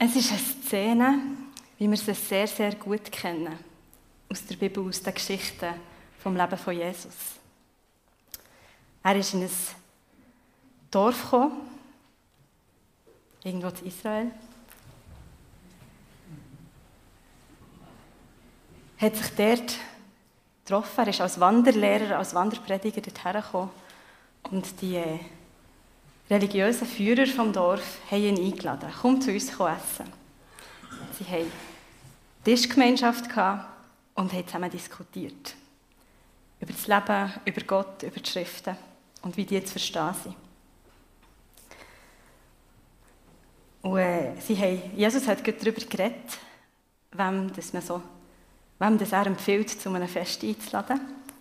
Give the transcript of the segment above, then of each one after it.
Es ist eine Szene, wie wir sie sehr, sehr gut kennen. Aus der Bibel, aus den Geschichten vom Leben von Jesus. Er ist in ein Dorf gekommen, irgendwo in Israel. Hat sich dort getroffen. Er ist als Wanderlehrer, als Wanderprediger dorthin gekommen. Und die religiösen Führer vom Dorf haben ihn eingeladen. Komm zu uns essen. Sie hatten Tischgemeinschaft und haben zusammen diskutiert. Über das Leben, über Gott, über die Schriften und wie die zu verstehen sind. Und Jesus hat darüber geredet, wem er empfiehlt, zu einem Fest einzuladen.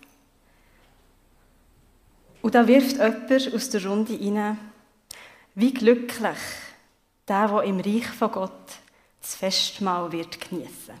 Und da wirft jemand aus der Runde rein, wie glücklich der im Reich von Gott das Festmahl wird geniessen.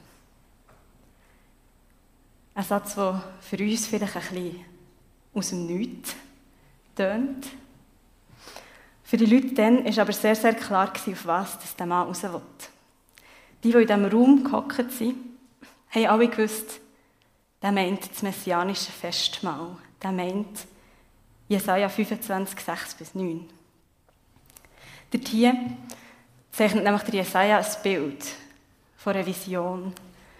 Ein Satz, der für uns vielleicht ein bisschen aus dem Nichts tönt. Für die Leute dann war aber sehr, sehr klar, auf was der Mann raus will. Die in diesem Raum gehockt sind, haben alle gewusst, der meint das messianische Festmahl. Der meint Jesaja 25, 6-9. Dort hier zeichnet nämlich der Jesaja ein Bild von einer Vision.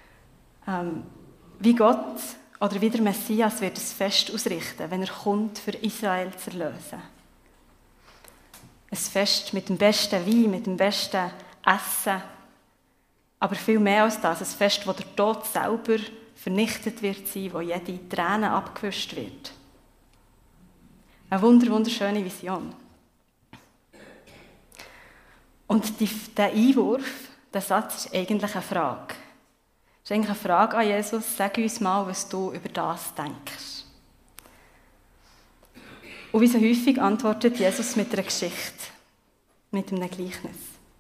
Wie Gott oder wie der Messias wird das Fest ausrichten, wenn er kommt, für Israel zu erlösen. Ein Fest mit dem besten Wein, mit dem besten Essen. Aber viel mehr als das, ein Fest, wo der Tod selber vernichtet wird sein, wo jede Träne abgewischt wird. Eine wunderschöne Vision. Und dieser Einwurf, der Satz, ist eigentlich eine Frage. Es ist eigentlich eine Frage an Jesus, sag uns mal, was du über das denkst. Und wie so häufig antwortet Jesus mit einer Geschichte, mit einem Gleichnis.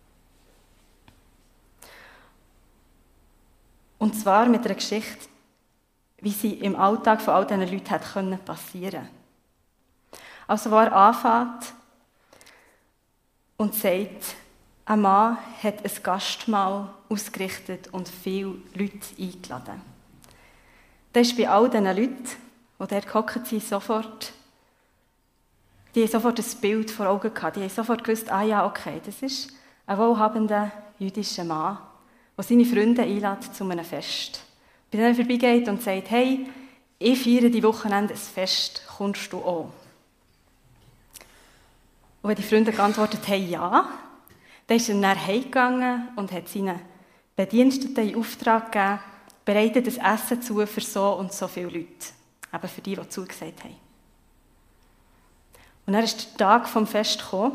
Und zwar mit einer Geschichte, wie sie im Alltag von all diesen Leuten hätte passieren können. Also wo er anfängt und sagt, ein Mann hat ein Gastmahl ausgerichtet und viele Leute eingeladen. Das ist bei all diesen Leuten, die dort gehockt sind, die haben sofort ein Bild vor Augen gehabt. Die haben sofort gewusst, ja, okay, das ist ein wohlhabender jüdischer Mann, der seine Freunde einlädt zu einem Fest. Bei denen vorbeigeht und sagt, hey, ich feiere die Wochenende ein Fest, kommst du auch? Und wenn die Freunde geantwortet haben, ja, dann ist er nachher heimgegangen und hat seinen Bediensteten in Auftrag gegeben, bereitet das Essen zu für so und so viele Leute. Eben für die zugesagt haben. Und dann ist der Tag vom Fest gekommen.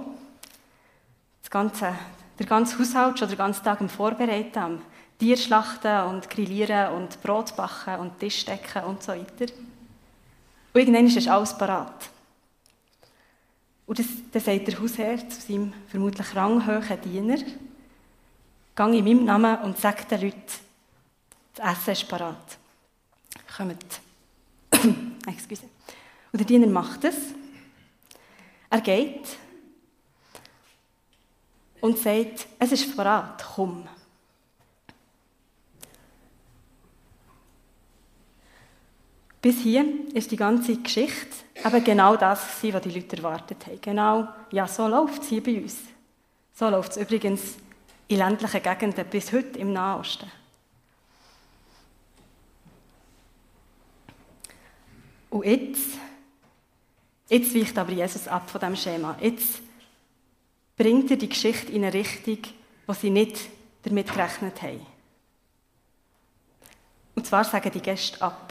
Der ganze Haushalt schon den ganzen Tag am Vorbereiten, am Tier schlachten und grillieren und Brot backen und Tisch decken und so weiter. Und irgendwann ist alles parat. Und dann sagt der Hausherr zu seinem vermutlich ranghohen Diener, «Geh in meinem Namen und sag den Leuten, das Essen ist parat. Kommt.» Excuse. Und der Diener macht es. Er geht und sagt, «Es ist parat, komm.» Bis hier ist die ganze Geschichte eben genau das, was die Leute erwartet haben. Genau, ja, so läuft es hier bei uns. So läuft es übrigens in ländlichen Gegenden bis heute im Nahen Osten. Und jetzt weicht aber Jesus ab von diesem Schema. Jetzt bringt er die Geschichte in eine Richtung, wo sie nicht damit gerechnet haben. Und zwar sagen die Gäste ab.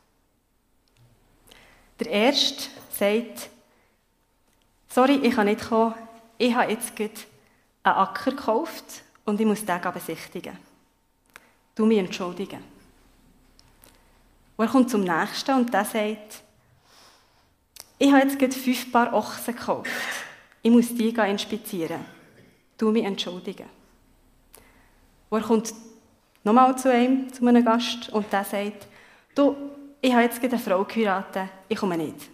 Der Erste sagt, «Sorry, ich kann nicht kommen, ich habe jetzt gerade einen Acker gekauft und ich muss den besichtigen. Du mich entschuldigen.» Und er kommt zum Nächsten und der sagt, «Ich habe jetzt gerade 5 Paar Ochsen gekauft, ich muss die inspizieren. Du mich entschuldigen.» Und er kommt nochmal zu einem Gast und der sagt, «Du, ich habe jetzt gerade eine Frau geheiratet, ich komme nicht.»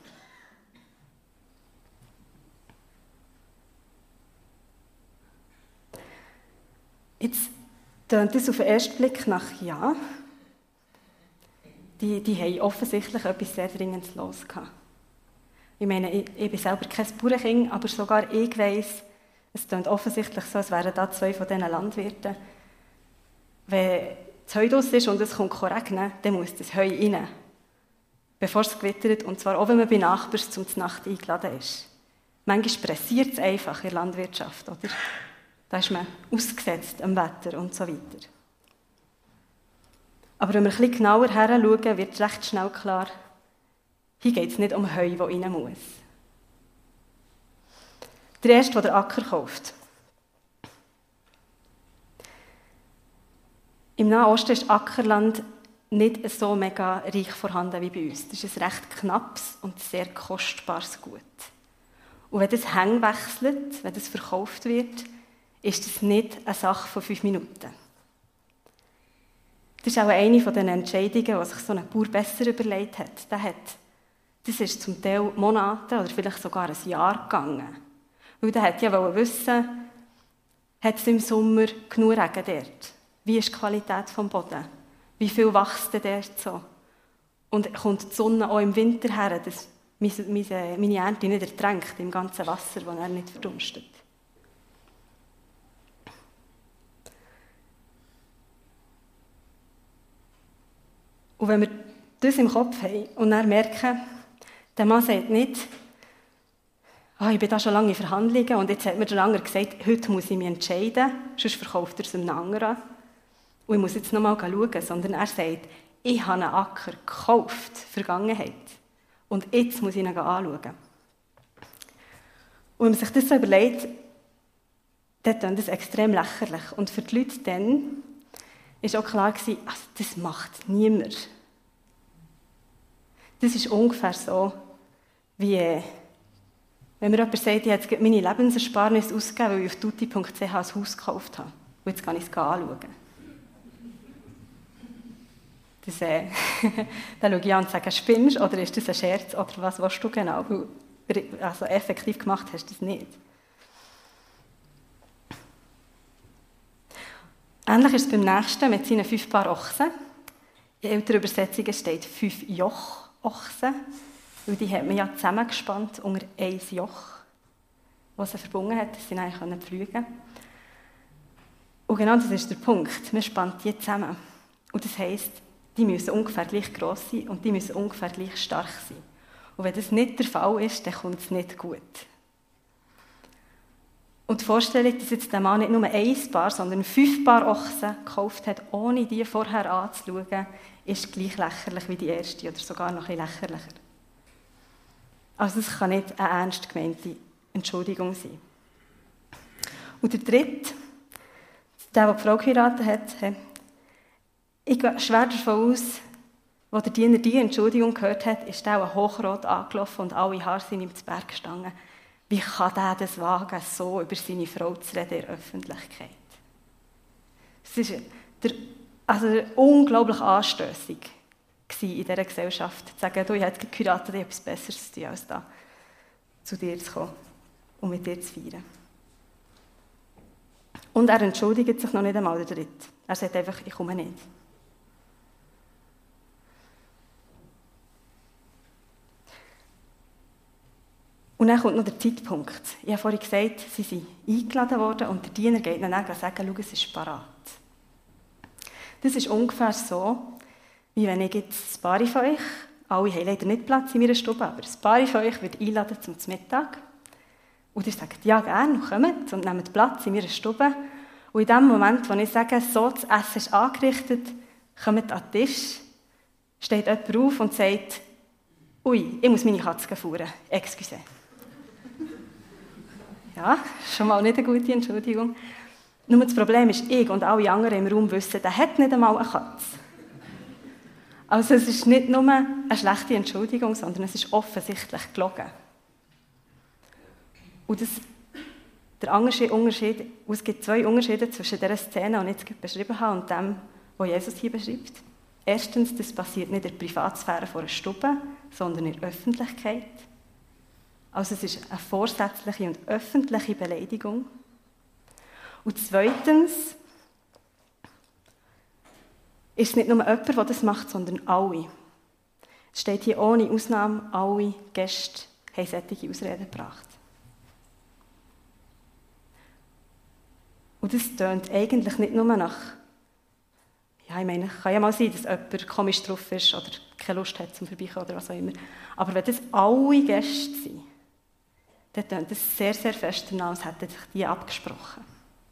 Jetzt tönt es auf den ersten Blick nach ja. Die haben offensichtlich etwas sehr Dringendes los gehabt. Ich meine, ich bin selber kein Bauernkind, aber sogar ich weiss, es tönt offensichtlich so, als wären da 2 von diesen Landwirten. Wenn das Heu draus ist und es kommt regnen, dann muss das Heu rein, bevor es gewittert, und zwar auch, wenn man bei Nachbarn zum Nacht eingeladen ist. Manchmal pressiert es einfach in der Landwirtschaft, oder? Da ist man ausgesetzt am Wetter und so weiter. Aber wenn wir ein bisschen genauer hinschauen, wird recht schnell klar, hier geht es nicht um Heu, das rein muss. Der Erste, der den Acker kauft. Im Nahen Osten ist Ackerland nicht so mega reich vorhanden wie bei uns. Das ist ein recht knappes und sehr kostbares Gut. Und wenn das Hänge wechselt, wenn das verkauft wird, ist das nicht eine Sache von 5 Minuten. Das ist auch eine von den Entscheidungen, die sich so ein Bauer besser überlegt hat. Das ist zum Teil Monate oder vielleicht sogar ein Jahr gegangen. Weil er wollte ja wissen, hat es im Sommer genug Regen dort? Wie ist die Qualität des Bodens? Wie viel wächst dort so? Und kommt die Sonne auch im Winter her, dass meine Ernte nicht ertränkt im ganzen Wasser, das er nicht verdunstet? Und wenn wir das im Kopf haben und dann merken, der Mann sagt nicht, ich bin da schon lange in Verhandlungen und jetzt hat mir der andere gesagt, heute muss ich mich entscheiden, sonst verkauft er es einem anderen. Und ich muss jetzt noch mal schauen, sondern er sagt, ich habe einen Acker gekauft, Vergangenheit. Und jetzt muss ich ihn anschauen. Und wenn man sich das so überlegt, dann ist das extrem lächerlich. Und für die Leute dann war auch klar, also das macht niemand. Das ist ungefähr so, wie wenn mir jemand sagt, ich habe meine Lebensersparnis ausgegeben, weil ich auf tutti.ch ein Haus gekauft habe. Und jetzt kann ich es anschauen. Das, dann schaue ich an und sage, spinnst oder ist das ein Scherz oder was willst du genau? Also effektiv gemacht hast du das nicht. Ähnlich ist es beim Nächsten mit seinen 5 Paar Ochsen. In älteren Übersetzungen steht 5 Joch-Ochsen, weil die hat man ja zusammengespannt unter ein Joch, das sie verbunden hat, dass sie dann pflügen konnten. Und genau das ist der Punkt. Man spannt die zusammen. Und das heisst, die müssen ungefähr gleich gross sein und die müssen ungefähr gleich stark sein. Und wenn das nicht der Fall ist, dann kommt es nicht gut. Und die Vorstellung, dass jetzt der Mann nicht nur 1 Paar, sondern 5 Paar Ochsen gekauft hat, ohne die vorher anzuschauen, ist gleich lächerlich wie die erste oder sogar noch ein bisschen lächerlicher. Also es kann nicht eine ernst gemeinte Entschuldigung sein. Und der Dritte, der die Frau geheiratet hat, ich gehe schwer davon aus, als der Diener diese Entschuldigung gehört hat, ist er auch hochrot angelaufen und alle Haare sind ihm zu Berg gestanden. Wie kann der das wagen, so über seine Frau zu reden in der Öffentlichkeit? Es war unglaublich anstössig in dieser Gesellschaft, zu sagen, du, ich habe jetzt geheiratet, ich habe etwas Besseres zu tun, als da zu dir zu kommen und mit dir zu feiern. Und er entschuldigt sich noch nicht einmal, der Dritte. Er sagt einfach, ich komme nicht. Und dann kommt noch der Zeitpunkt. Ich habe vorhin gesagt, sie sind eingeladen worden und der Diener geht dann und sagt, schau, es ist parat. Das ist ungefähr so, wie wenn ich jetzt ein paar von euch, alle haben leider nicht Platz in meiner Stube, aber ein paar von euch wird einladen zum Mittag. Und ihr sagt, ja gerne, kommt und nehmt Platz in meiner Stube. Und in dem Moment, wo ich sage, so, das Essen ist angerichtet, kommt an den Tisch, steht jemand auf und sagt, ui, ich muss meine Katze führen, excuse. Ja, schon mal nicht eine gute Entschuldigung. Nur das Problem ist, ich und alle anderen im Raum wissen, der hat nicht einmal eine Katze. Also es ist nicht nur eine schlechte Entschuldigung, sondern es ist offensichtlich gelogen. Und der Unterschied, es gibt 2 Unterschiede zwischen dieser Szene, die ich jetzt beschrieben habe, und dem, was Jesus hier beschreibt. Erstens, das passiert nicht in der Privatsphäre von einer Stube, sondern in der Öffentlichkeit. Also es ist eine vorsätzliche und öffentliche Beleidigung. Und zweitens, ist es nicht nur jemand, der das macht, sondern alle. Es steht hier ohne Ausnahme, alle Gäste haben solche Ausreden gebracht. Und das tönt eigentlich nicht nur nach, ja, ich meine, kann ja mal sein, dass jemand komisch drauf ist oder keine Lust hat zum Vorbeikommen oder was auch immer. Aber wenn das alle Gäste sind, dann tönt das sehr, sehr fest danach, als hätten sich die abgesprochen.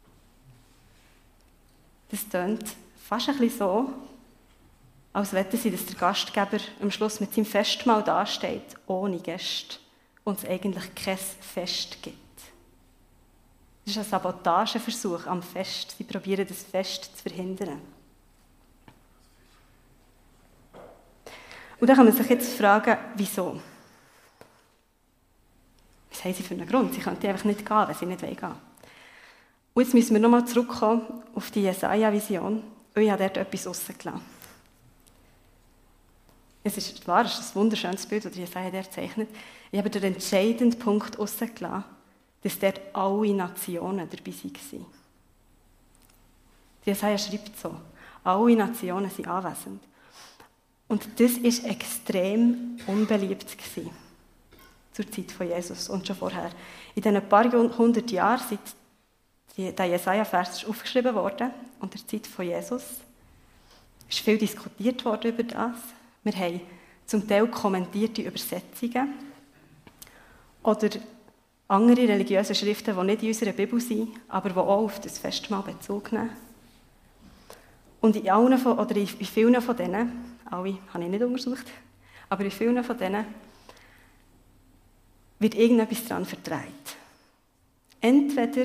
Das tönt fast ein bisschen so, als wollten sie, dass der Gastgeber am Schluss mit seinem Festmahl dasteht, ohne Gäste, und es eigentlich kein Fest gibt. Das ist ein Sabotageversuch am Fest. Sie probieren, das Fest zu verhindern. Und dann kann man sich jetzt fragen, wieso? Was haben sie für einen Grund? Sie könnten einfach nicht gehen, wenn sie nicht gehen wollen. Und jetzt müssen wir nochmal zurückkommen auf die Jesaja-Vision, weil ich habe dort etwas rausgelassen. Es ist wahr, es ist ein wunderschönes Bild, das Jesaja dort zeichnet. Ich habe den entscheidenden Punkt rausgelassen, dass dort alle Nationen dabei waren. Jesaja schreibt so, alle Nationen sind anwesend. Und das war extrem unbeliebt zur Zeit von Jesus und schon vorher. In diesen paar hundert Jahren, seit der Jesaja-Vers aufgeschrieben worden, unter der Zeit von Jesus, ist viel diskutiert worden über das. Wir haben zum Teil kommentierte Übersetzungen oder andere religiöse Schriften, die nicht in unserer Bibel sind, aber die auch auf das Festmahl Bezug nehmen. Und in vielen von denen, alle habe ich nicht untersucht, aber in vielen von denen wird irgendetwas daran verdreht. Entweder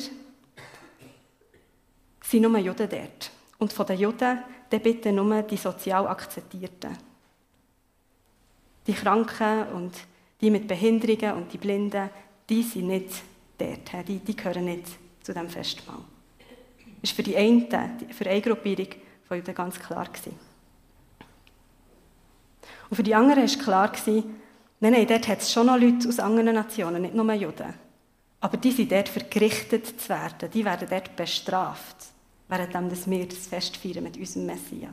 sind nur Juden dort. Und von den Juden dann bitte nur die sozial Akzeptierten. Die Kranken und die mit Behinderungen und die Blinden, die sind nicht dort. Die gehören nicht zu diesem Festmahl. Das war für eine Gruppierung von Juden ganz klar. Und für die anderen war klar, nein, dort hat es schon noch Leute aus anderen Nationen, nicht nur Juden. Aber die sind dort vergerichtet zu werden. Die werden dort bestraft, während wir das Fest feiern mit unserem Messias.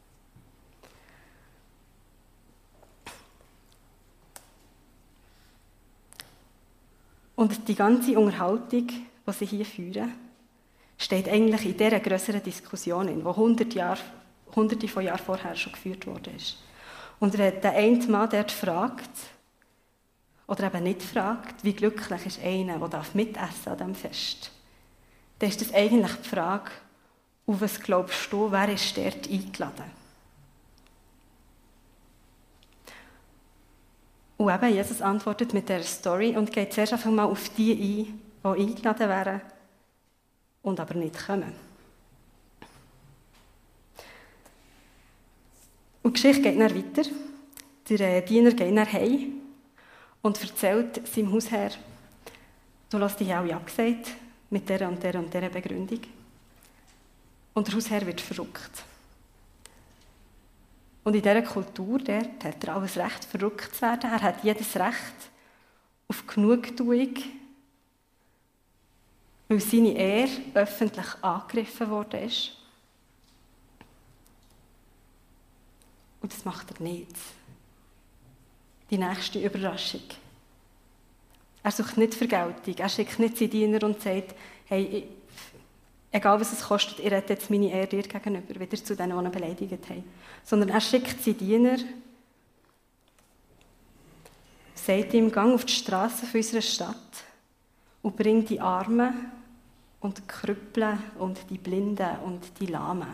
Und die ganze Unterhaltung, die sie hier führen, steht eigentlich in dieser grösseren Diskussion, die hunderte von Jahren vorher schon geführt worden ist. Und wenn der eine Mann dort fragt, oder eben nicht fragt, wie glücklich ist einer, der mitessen an diesem Fest, dann ist das eigentlich die Frage, auf was glaubst du, wer ist dort eingeladen? Und eben, Jesus antwortet mit dieser Story und geht zuerst einfach mal auf die ein, die eingeladen wären und aber nicht kommen. Und die Geschichte geht dann weiter. Der Diener geht dann heim und erzählt seinem Hausherr, du hast dich alle abgesagt mit dieser und dieser Begründung. Und der Hausherr wird verrückt. Und in dieser Kultur dort hat er alles Recht, verrückt zu werden. Er hat jedes Recht auf Genugtuung, weil seine Ehre öffentlich angegriffen worden ist. Und das macht er nicht. Die nächste Überraschung. Er sucht nicht Vergeltung. Er schickt nicht seinen Diener und sagt, hey, egal was es kostet, ich rette jetzt meine Ehre dir gegenüber, wieder zu denen, die ihn beleidigt haben. Sondern er schickt seinen Diener, sagt ihm, geh auf die Straße von unserer Stadt und bring die Armen und die Krüppeln und die Blinden und die Lahmen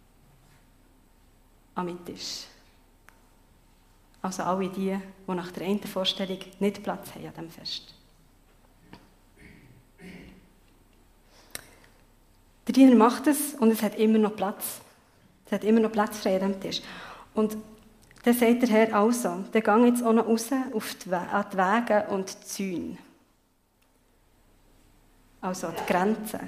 an den Tisch. Also alle die nach der einen Vorstellung nicht Platz haben an diesem Fest. Der Diener macht es und es hat immer noch Platz. Es hat immer noch Platz frei an diesem Tisch. Und dann sagt der Herr also, dann geh jetzt auch noch raus an die Wege und die Zäune. Also an die Grenzen.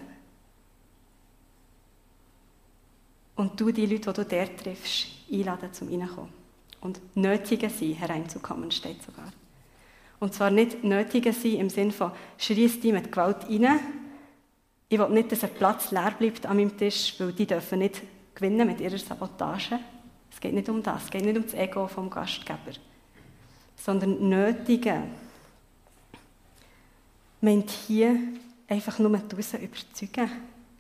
Und du die Leute, die du dort triffst, einladen, zum Reinkommen. Und nötigen sie, hereinzukommen, steht sogar. Und zwar nicht nötigen sie im Sinne von, schreist die mit Gewalt rein. Ich will nicht, dass ein Platz leer bleibt an meinem Tisch, weil die dürfen nicht gewinnen mit ihrer Sabotage. Es geht nicht um das, es geht nicht um das Ego vom Gastgeber, sondern Nötigen meint hier einfach nur die Raus überzeugen.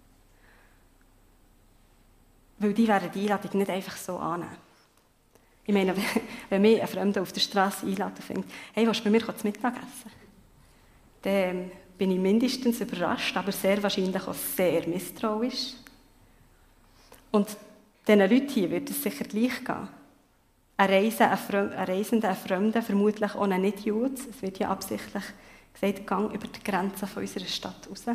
Weil die werden die Einladung nicht einfach so annehmen. Ich meine, wenn mich ein Fremder auf der Straße einlädt und findet, hey, willst du bei mir zu Mittag essen? Dann bin ich mindestens überrascht, aber sehr wahrscheinlich auch sehr misstrauisch. Und diesen Leuten hier wird es sicher gleich gehen. Ein Reisender, ein Fremder, vermutlich auch ein Nicht-Jude. Es wird ja absichtlich gesagt, gang über die Grenzen von unserer Stadt raus.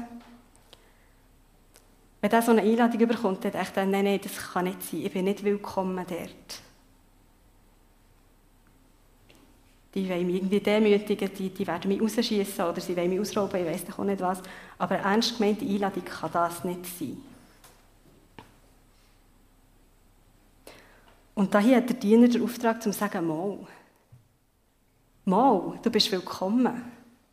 Wenn er so eine Einladung bekommt, dann denkt er, nein, das kann nicht sein, ich bin nicht willkommen dort. Die wollen mich irgendwie demütigen, die werden mich rausschießen oder sie wollen mich ausrauben, ich weiss doch auch nicht was. Aber eine ernst gemeinte Einladung kann das nicht sein. Und hier hat der Diener den Auftrag, zu sagen, Mal, du bist willkommen.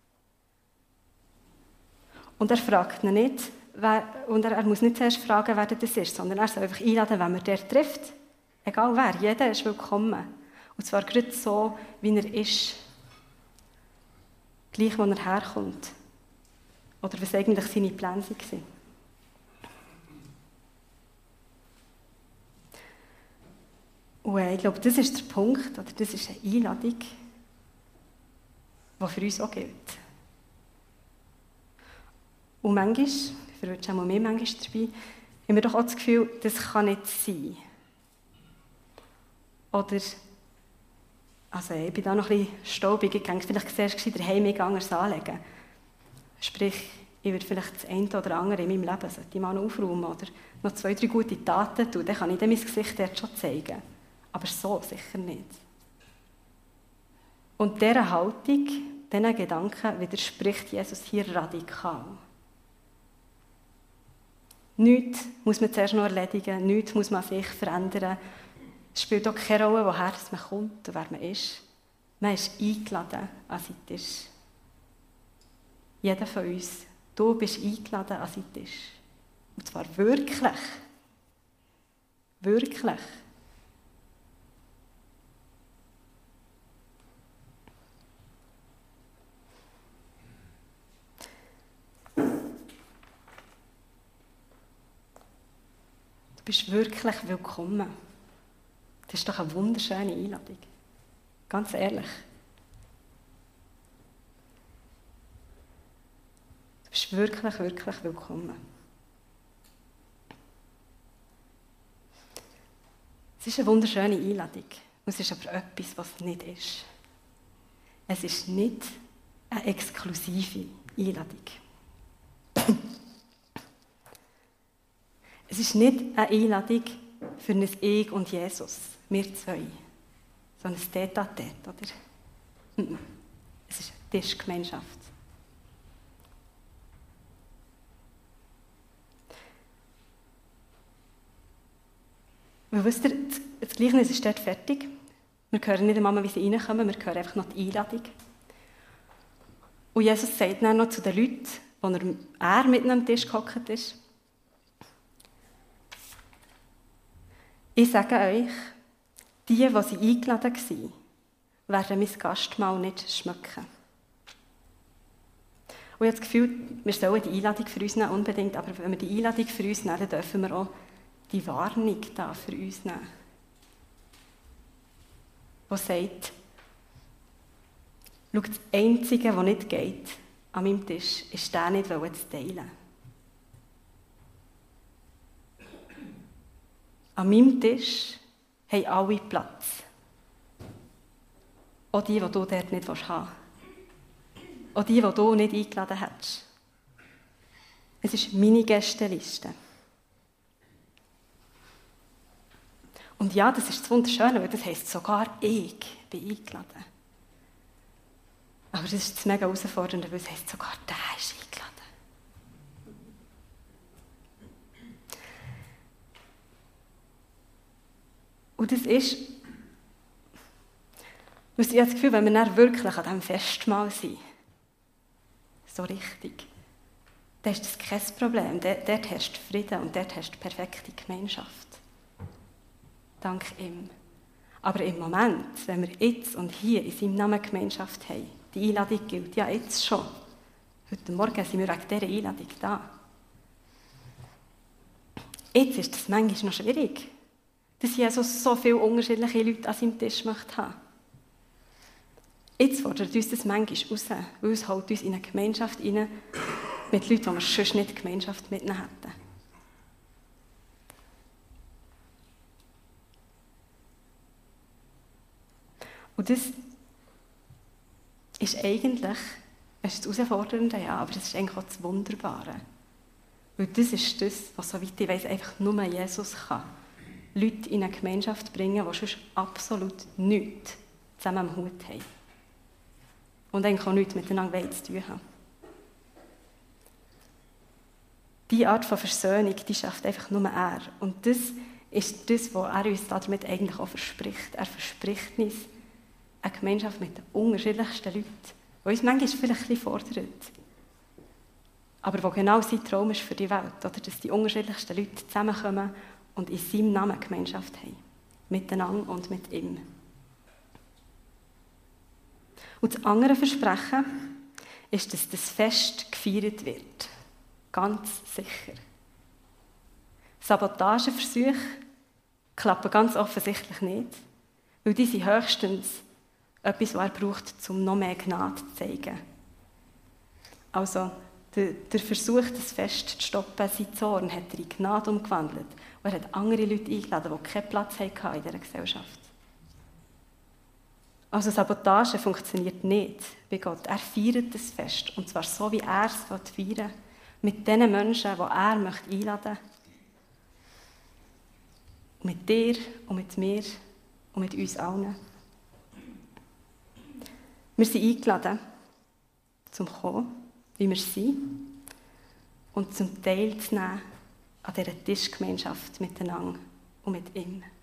Und er fragt ihn nicht, er muss nicht zuerst fragen, wer das ist, sondern er soll einfach einladen, wenn man der trifft. Egal wer, jeder ist willkommen. Und zwar gerade so, wie er ist. Gleich, wo er herkommt. Oder was eigentlich seine Pläne waren. Und ich glaube, das ist der Punkt, oder das ist eine Einladung, die für uns auch gilt. Und manchmal, ich verwünsche auch mehr manchmal dabei, haben wir doch auch das Gefühl, das kann nicht sein. Oder, also ich bin da noch ein bisschen staubig, ich denke, vielleicht zuerst gescheiter heimig anders anlegen. Sprich, ich würde vielleicht das eine oder andere in meinem Leben sollte ich mal noch aufräumen oder noch 2, 3 gute Taten tun, dann kann ich dann mein Gesicht dort schon zeigen. Aber so sicher nicht. Und dieser Haltung, diesen Gedanken widerspricht Jesus hier radikal. Nichts muss man zuerst noch erledigen, nichts muss man sich verändern. Es spielt auch keine Rolle, woher man kommt und wer man ist. Man ist eingeladen an seinen Tisch. Jeder von uns. Du bist eingeladen an seinen Tisch. Und zwar wirklich. Wirklich. Du bist wirklich willkommen. Das ist doch eine wunderschöne Einladung. Ganz ehrlich. Du bist wirklich, wirklich willkommen. Es ist eine wunderschöne Einladung. Und es ist aber etwas, was es nicht ist. Es ist nicht eine exklusive Einladung. Es ist nicht eine Einladung für ein Ich und Jesus, wir zwei, sondern ein Tête-à-Tête, oder? Es ist eine Tischgemeinschaft. Weil, wisst ihr, das Gleichnis ist dort fertig. Wir hören nicht einmal, wie sie reinkommen, wir hören einfach noch die Einladung. Und Jesus sagt dann noch zu den Leuten, wo er mit am Tisch gehockt ist, ich sage euch, die sie eingeladen waren, werden mein Gastmahl nicht schmecken. Und ich habe das Gefühl, wir sollen die Einladung für uns nehmen, unbedingt, aber wenn wir die Einladung für uns nehmen, dann dürfen wir auch die Warnung da für uns nehmen. Die sagt, schau, das Einzige, was nicht geht an meinem Tisch, ist der nicht zu teilen. An meinem Tisch haben alle Platz. Auch die du dort nicht haben willst. Auch die du nicht eingeladen hättest. Es ist meine Gästeliste. Und ja, das ist das Wunderschöne, weil das heisst, sogar ich bin eingeladen. Aber das ist das mega herausfordernde, weil es heisst, sogar der ist eingeladen. Und das ist, ich habe das Gefühl, wenn wir dann wirklich an diesem Festmahl sind, so richtig, dann ist das kein Problem. Dort herrscht Frieden und dort herrscht perfekte Gemeinschaft. Dank ihm. Aber im Moment, wenn wir jetzt und hier in seinem Namen Gemeinschaft haben, die Einladung gilt ja jetzt schon. Heute Morgen sind wir wegen dieser Einladung da. Jetzt ist es manchmal noch schwierig, dass Jesus so viele unterschiedliche Leute an seinem Tisch möchte haben. Jetzt fordert uns das manchmal raus, weil es holt uns in eine Gemeinschaft rein, mit Leuten, die wir sonst nicht Gemeinschaft mit ihnen hätten. Und das ist eigentlich, es ist das Herausfordernde, ja, aber es ist eigentlich auch das Wunderbare. Weil das ist das, was, soweit ich weiss, einfach nur Jesus kann. Leute in eine Gemeinschaft bringen, die sonst absolut nichts zusammen am Hut haben. Und eigentlich auch nichts miteinander zu tun haben. Diese Art von Versöhnung, die schafft einfach nur er. Und das ist das, was er uns damit eigentlich auch verspricht. Er verspricht uns eine Gemeinschaft mit den unterschiedlichsten Leuten, die uns manchmal vielleicht ein bisschen fordert. Aber wo genau sein Traum ist für die Welt, oder dass die unterschiedlichsten Leute zusammenkommen und in seinem Namen Gemeinschaft haben. Miteinander und mit ihm. Und das andere Versprechen ist, dass das Fest gefeiert wird. Ganz sicher. Sabotageversuche klappen ganz offensichtlich nicht, weil die sind höchstens etwas, was er braucht, um noch mehr Gnade zu zeigen. Also, der Versuch, das Fest zu stoppen, sein Zorn, hat er in Gnade umgewandelt. Und er hat andere Leute eingeladen, die keinen Platz hatten in dieser Gesellschaft. Also Sabotage funktioniert nicht bei Gott. Er feiert das Fest. Und zwar so, wie er es feiern will. Mit den Menschen, die er einladen möchte. Mit dir und mit mir und mit uns allen. Wir sind eingeladen, zum kommen, wie wir sind, und zum Teilzunehmen an dieser Tischgemeinschaft miteinander und mit ihm.